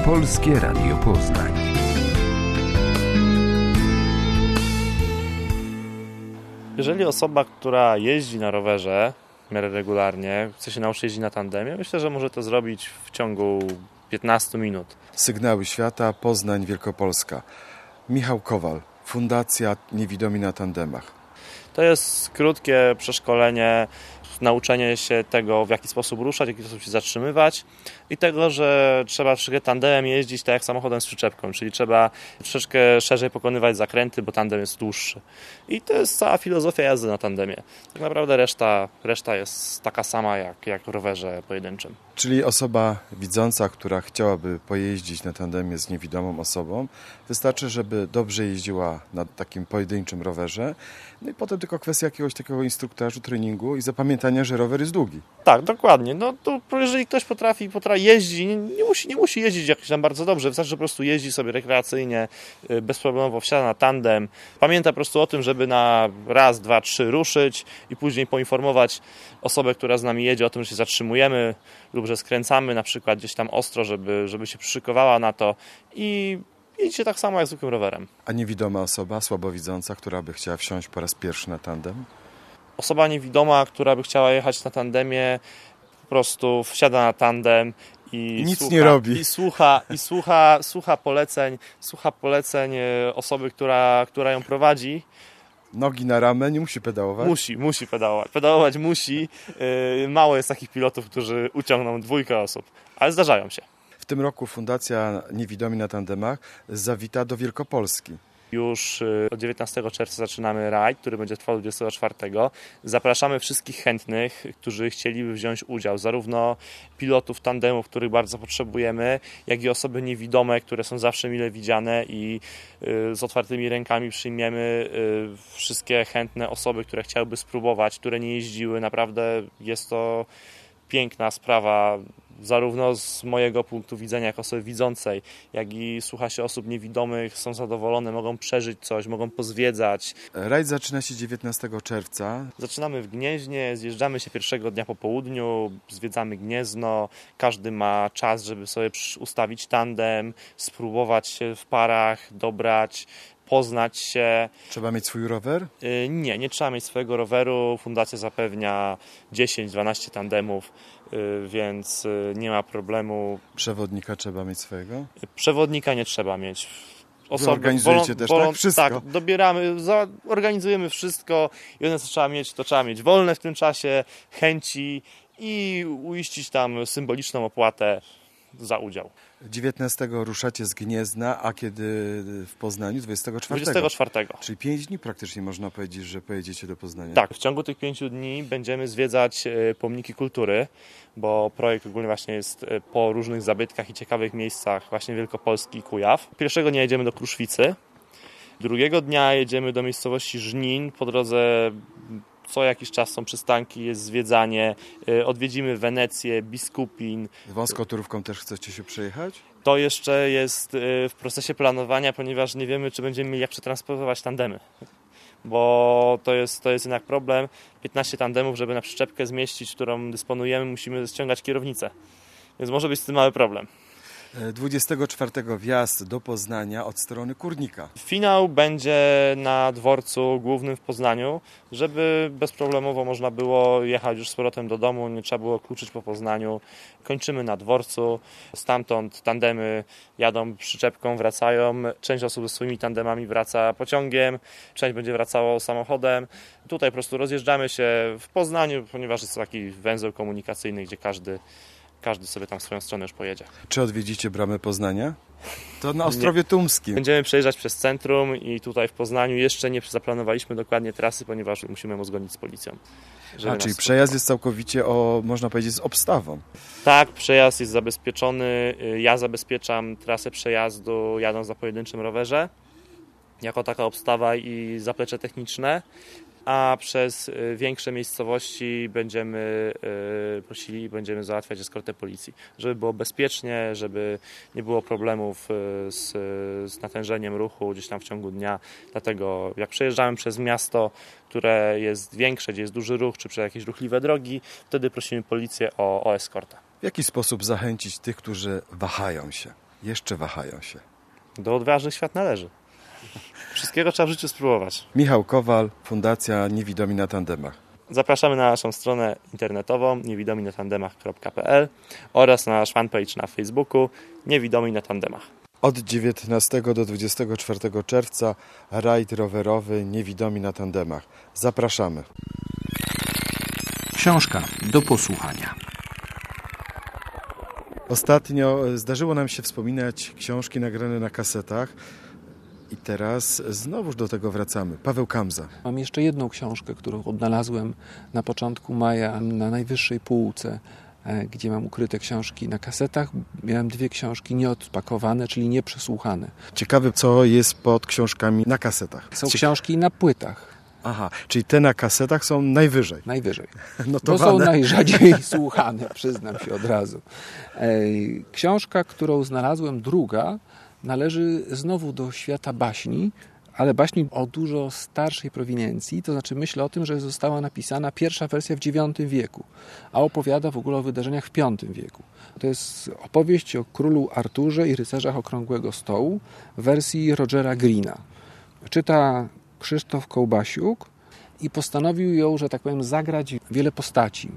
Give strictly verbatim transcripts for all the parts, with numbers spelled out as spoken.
Polskie Radio Poznań. Jeżeli osoba, która jeździ na rowerze w miarę regularnie, chce się nauczyć jeździć na tandemie, myślę, że może to zrobić w ciągu piętnastu minut. Sygnały Świata, Poznań, Wielkopolska. Michał Kowal, Fundacja Niewidomi na Tandemach. To jest krótkie przeszkolenie, nauczenie się tego, w jaki sposób ruszać, w jaki sposób się zatrzymywać i tego, że trzeba troszeczkę tandemem jeździć tak jak samochodem z przyczepką, czyli trzeba troszeczkę szerzej pokonywać zakręty, bo tandem jest dłuższy. I to jest cała filozofia jazdy na tandemie. Tak naprawdę reszta, reszta jest taka sama jak, jak w rowerze pojedynczym. Czyli osoba widząca, która chciałaby pojeździć na tandemie z niewidomą osobą, wystarczy, żeby dobrze jeździła na takim pojedynczym rowerze, no i potem tylko kwestia jakiegoś takiego instruktażu, treningu i zapamiętania, że rower jest długi. Tak, dokładnie. No to jeżeli ktoś potrafi, potrafi jeździ, nie, nie, musi, nie musi jeździć jakoś tam bardzo dobrze, wystarczy, że po prostu jeździ sobie rekreacyjnie, bezproblemowo wsiada na tandem, pamięta po prostu o tym, żeby na raz, dwa, trzy ruszyć i później poinformować osobę, która z nami jedzie o tym, że się zatrzymujemy lub że skręcamy na przykład gdzieś tam ostro, żeby, żeby się przyszykowała na to i jeździcie tak samo jak zwykłym rowerem. A niewidoma osoba, słabowidząca, która by chciała wsiąść po raz pierwszy na tandem? Osoba niewidoma, która by chciała jechać na tandemie, po prostu wsiada na tandem i nic słucha, nie robi. I słucha, i słucha, słucha poleceń, słucha poleceń osoby, która, która ją prowadzi. Nogi na ramę, nie musi pedałować? Musi, musi pedałować. Pedałować musi. Mało jest takich pilotów, którzy uciągną dwójkę osób, ale zdarzają się. W tym roku Fundacja Niewidomi na Tandemach zawita do Wielkopolski. Już od dziewiętnastego czerwca zaczynamy rajd, który będzie trwał do dwudziestego czwartego. Zapraszamy wszystkich chętnych, którzy chcieliby wziąć udział, zarówno pilotów tandemów, których bardzo potrzebujemy, jak i osoby niewidome, które są zawsze mile widziane i z otwartymi rękami przyjmiemy wszystkie chętne osoby, które chciałyby spróbować, które nie jeździły. Naprawdę jest to piękna sprawa, zarówno z mojego punktu widzenia jako osoby widzącej, jak i słucha się osób niewidomych, są zadowolone, mogą przeżyć coś, mogą pozwiedzać. Rajd zaczyna się dziewiętnastego czerwca. Zaczynamy w Gnieźnie, zjeżdżamy się pierwszego dnia po południu, zwiedzamy Gniezno, każdy ma czas, żeby sobie ustawić tandem, spróbować się w parach, dobrać, poznać się. Trzeba mieć swój rower? Nie, nie trzeba mieć swojego roweru. Fundacja zapewnia dziesięć dwanaście tandemów, więc nie ma problemu. Przewodnika trzeba mieć swojego? Przewodnika nie trzeba mieć. Osoby, organizujecie też, tak? Wszystko? Tak, dobieramy, organizujemy wszystko. Jedyne, co trzeba mieć, to trzeba mieć wolne w tym czasie, chęci i uiścić tam symboliczną opłatę za udział. dziewiętnastego ruszacie z Gniezna, a kiedy w Poznaniu? dwudziestego czwartego. dwudziestego czwartego. Czyli pięć dni praktycznie można powiedzieć, że pojedziecie do Poznania. Tak, w ciągu tych pięciu dni będziemy zwiedzać pomniki kultury, bo projekt ogólnie właśnie jest po różnych zabytkach i ciekawych miejscach właśnie Wielkopolski i Kujaw. Pierwszego dnia jedziemy do Kruszwicy, drugiego dnia jedziemy do miejscowości Żnin, po drodze co jakiś czas są przystanki, jest zwiedzanie, odwiedzimy Wenecję, Biskupin. Wąską Turówką też chcecie się przejechać? To jeszcze jest w procesie planowania, ponieważ nie wiemy, czy będziemy mieli jak przetransportować tandemy, bo to jest, to jest jednak problem. piętnaście tandemów, żeby na przyczepkę zmieścić, którą dysponujemy, musimy ściągać kierownicę, więc może być z tym mały problem. dwudziestego czwartego wjazd do Poznania od strony Kurnika. Finał będzie na dworcu głównym w Poznaniu, żeby bezproblemowo można było jechać już z powrotem do domu, nie trzeba było kluczyć po Poznaniu. Kończymy na dworcu, stamtąd tandemy jadą przyczepką, wracają. Część osób ze swoimi tandemami wraca pociągiem, część będzie wracała samochodem. Tutaj po prostu rozjeżdżamy się w Poznaniu, ponieważ jest to taki węzeł komunikacyjny, gdzie każdy Każdy sobie tam w swoją stronę już pojedzie. Czy odwiedzicie Bramę Poznania? To na Ostrowie Tumskim. Będziemy przejeżdżać przez centrum i tutaj w Poznaniu jeszcze nie zaplanowaliśmy dokładnie trasy, ponieważ musimy ją uzgodnić z policją. A, czyli przejazd jest całkowicie, o, można powiedzieć, z obstawą. Tak, przejazd jest zabezpieczony. Ja zabezpieczam trasę przejazdu jadąc na pojedynczym rowerze. Jako taka obstawa i zaplecze techniczne. A przez większe miejscowości będziemy prosili i będziemy załatwiać eskortę policji, żeby było bezpiecznie, żeby nie było problemów z, z natężeniem ruchu gdzieś tam w ciągu dnia. Dlatego jak przejeżdżamy przez miasto, które jest większe, gdzie jest duży ruch, czy przez jakieś ruchliwe drogi, wtedy prosimy policję o, o eskortę. W jaki sposób zachęcić tych, którzy wahają się? Jeszcze wahają się. Do odważnych świat należy. Wszystkiego trzeba w życiu spróbować. Michał Kowal, Fundacja Niewidomi na Tandemach. Zapraszamy na naszą stronę internetową niewidomi na tandemach kropka p l oraz na nasz fanpage na Facebooku Niewidomi na Tandemach. Od dziewiętnastego do dwudziestego czwartego czerwca rajd rowerowy Niewidomi na Tandemach. Zapraszamy. Książka do posłuchania. Ostatnio zdarzyło nam się wspominać książki nagrane na kasetach i teraz znowuż do tego wracamy. Paweł Kamza. Mam jeszcze jedną książkę, którą odnalazłem na początku maja na najwyższej półce, gdzie mam ukryte książki na kasetach. Miałem dwie książki nieodpakowane, czyli nieprzesłuchane. Ciekawe, co jest pod książkami na kasetach. Są książki na płytach. Aha, czyli te na kasetach są najwyżej. Najwyżej. Notowane. Bo są najrzadziej słuchane, przyznam się od razu. Książka, którą znalazłem, druga, należy znowu do świata baśni, ale baśni o dużo starszej prowiniencji, to znaczy myślę o tym, że została napisana pierwsza wersja w dziewiątym wieku, a opowiada w ogóle o wydarzeniach w piątym wieku. To jest opowieść o królu Arturze i rycerzach Okrągłego Stołu w wersji Rogera Greena. Czyta Krzysztof Kołbasiuk i postanowił ją, że tak powiem, zagrać wiele postaci.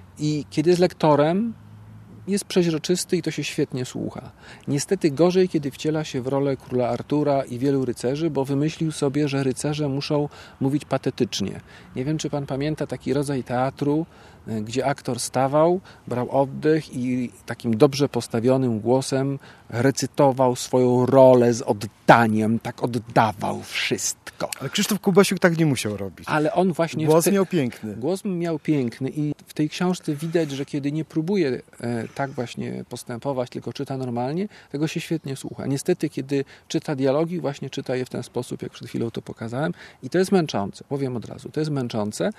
I kiedy jest lektorem, jest przeźroczysty i to się świetnie słucha. Niestety gorzej, kiedy wciela się w rolę króla Artura i wielu rycerzy, bo wymyślił sobie, że rycerze muszą mówić patetycznie. Nie wiem, czy pan pamięta taki rodzaj teatru, gdzie aktor stawał, brał oddech i takim dobrze postawionym głosem recytował swoją rolę z oddaniem, tak oddawał wszystko. Ale Krzysztof Kołbasiuk tak nie musiał robić. Ale on właśnie... Głos te... miał piękny. Głos miał piękny i w tej książce widać, że kiedy nie próbuje e, tak właśnie postępować, tylko czyta normalnie, tego się świetnie słucha. Niestety, kiedy czyta dialogi, właśnie czyta je w ten sposób, jak przed chwilą to pokazałem i to jest męczące, powiem od razu, to jest męczące,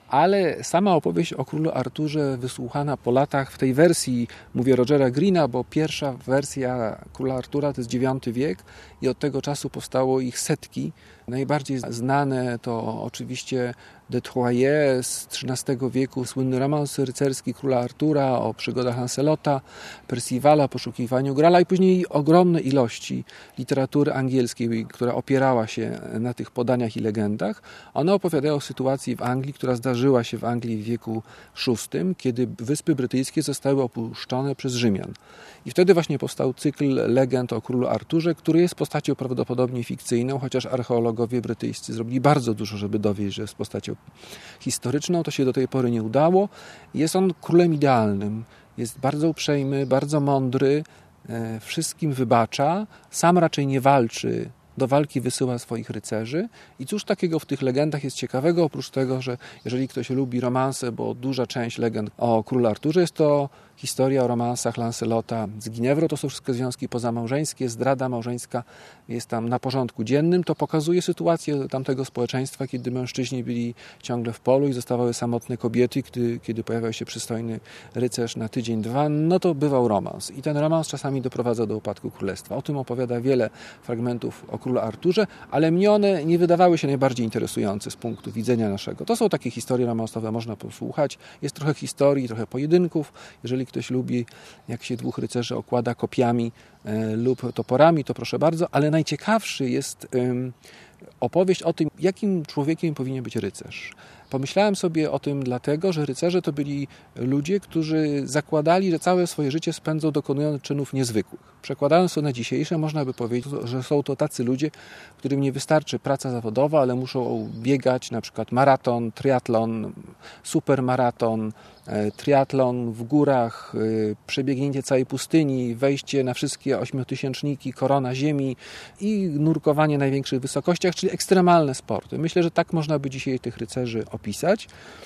ale sama opowieść o królu Arturze wysłuchana po latach w tej wersji, mówię Rogera Greena, bo pierwsza wersja króla Artura to jest dziewiąty wiek i od tego czasu powstało ich setki. Najbardziej znane to oczywiście de Troyes z trzynastego wieku, słynny romans rycerski króla Artura o przygodach Lancelota, Percivala, poszukiwaniu Grala i później ogromne ilości literatury angielskiej, która opierała się na tych podaniach i legendach. One opowiadają o sytuacji w Anglii, która zdarzyła się w Anglii w wieku szóstym, kiedy Wyspy Brytyjskie zostały opuszczone przez Rzymian. I wtedy właśnie powstał cykl legend o królu Arturze, który jest postacią prawdopodobnie fikcyjną, chociaż archeologowie brytyjscy zrobili bardzo dużo, żeby dowieść, że jest postacią historyczną. To się do tej pory nie udało. Jest on królem idealnym. Jest bardzo uprzejmy, bardzo mądry, e, wszystkim wybacza. Sam raczej nie walczy. Do walki wysyła swoich rycerzy. I cóż takiego w tych legendach jest ciekawego, oprócz tego, że jeżeli ktoś lubi romanse, bo duża część legend o królu Arturze jest to historia o romansach Lancelota z Ginewrą, to są wszystkie związki pozamałżeńskie, zdrada małżeńska jest tam na porządku dziennym, to pokazuje sytuację tamtego społeczeństwa, kiedy mężczyźni byli ciągle w polu i zostawały samotne kobiety, kiedy, kiedy pojawiał się przystojny rycerz na tydzień, dwa, no to bywał romans. I ten romans czasami doprowadza do upadku królestwa. O tym opowiada wiele fragmentów o królu Arturze, ale mnie one nie wydawały się najbardziej interesujące z punktu widzenia naszego. To są takie historie romansowe, można posłuchać. Jest trochę historii, trochę pojedynków. Jeżeli ktoś lubi, jak się dwóch rycerzy okłada kopiami e, lub toporami, to proszę bardzo, ale najciekawszy jest ym, opowieść o tym, jakim człowiekiem powinien być rycerz. Pomyślałem sobie o tym dlatego, że rycerze to byli ludzie, którzy zakładali, że całe swoje życie spędzą dokonując czynów niezwykłych. Przekładając to na dzisiejsze, można by powiedzieć, że są to tacy ludzie, którym nie wystarczy praca zawodowa, ale muszą biegać na przykład maraton, triatlon, supermaraton, triatlon w górach, przebiegnięcie całej pustyni, wejście na wszystkie ośmiotysięczniki, korona ziemi i nurkowanie na największych wysokościach, czyli ekstremalne sporty. Myślę, że tak można by dzisiaj tych rycerzy opisać,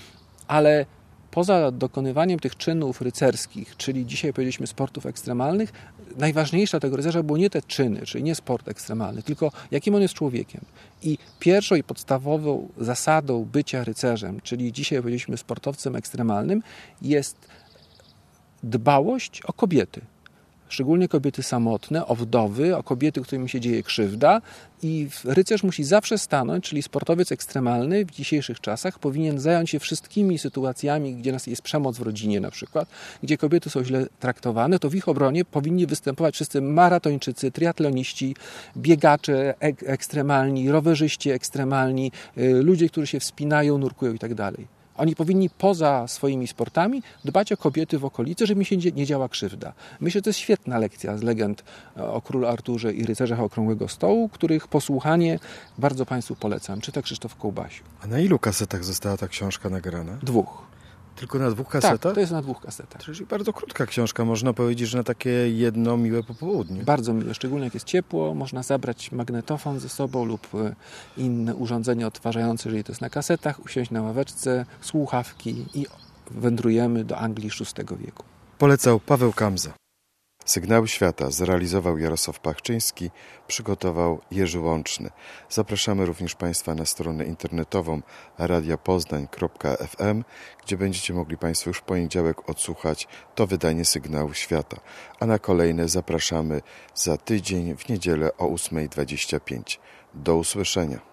ale poza dokonywaniem tych czynów rycerskich, czyli dzisiaj powiedzieliśmy sportów ekstremalnych, najważniejsza tego rycerza było nie te czyny, czyli nie sport ekstremalny, tylko jakim on jest człowiekiem. I pierwszą i podstawową zasadą bycia rycerzem, czyli dzisiaj powiedzieliśmy sportowcem ekstremalnym, jest dbałość o kobiety. Szczególnie kobiety samotne, o wdowy, o kobiety, którym się dzieje krzywda i rycerz musi zawsze stanąć, czyli sportowiec ekstremalny w dzisiejszych czasach powinien zająć się wszystkimi sytuacjami, gdzie nas jest przemoc w rodzinie na przykład, gdzie kobiety są źle traktowane, to w ich obronie powinni występować wszyscy maratończycy, triatloniści, biegacze ek- ekstremalni, rowerzyści ekstremalni, y, ludzie, którzy się wspinają, nurkują i tak dalej. Oni powinni poza swoimi sportami dbać o kobiety w okolicy, żeby mi się nie działa krzywda. Myślę, że to jest świetna lekcja z legend o królu Arturze i rycerzach Okrągłego Stołu, których posłuchanie bardzo Państwu polecam. Czyta Krzysztof Kołbasiu. A na ilu kasetach została ta książka nagrana? Dwóch. Tylko na dwóch kasetach? Tak, to jest na dwóch kasetach. Czyli bardzo krótka książka, można powiedzieć, że na takie jedno miłe popołudnie. Bardzo miłe, szczególnie jak jest ciepło, można zabrać magnetofon ze sobą lub inne urządzenie odtwarzające, jeżeli to jest na kasetach, usiąść na ławeczce, słuchawki i wędrujemy do Anglii szóstego wieku. Polecał Paweł Kamza. Sygnały Świata zrealizował Jarosław Pachczyński, przygotował Jerzy Łączny. Zapraszamy również Państwa na stronę internetową radiopoznań kropka f m, gdzie będziecie mogli Państwo już w poniedziałek odsłuchać to wydanie Sygnału Świata. A na kolejne zapraszamy za tydzień w niedzielę o ósma dwadzieścia pięć. Do usłyszenia.